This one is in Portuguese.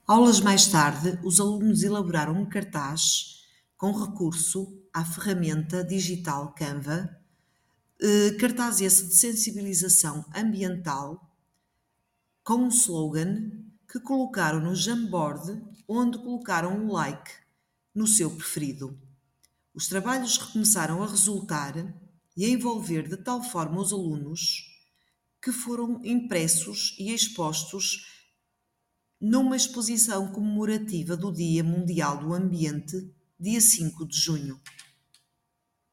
Aulas mais tarde, os alunos elaboraram um cartaz com recurso à ferramenta digital Canva, cartaz esse de sensibilização ambiental, com um slogan que colocaram no Jamboard, onde colocaram um like no seu preferido. Os trabalhos recomeçaram a resultar e a envolver de tal forma os alunos que foram impressos e expostos numa exposição comemorativa do Dia Mundial do Ambiente, dia 5 de junho.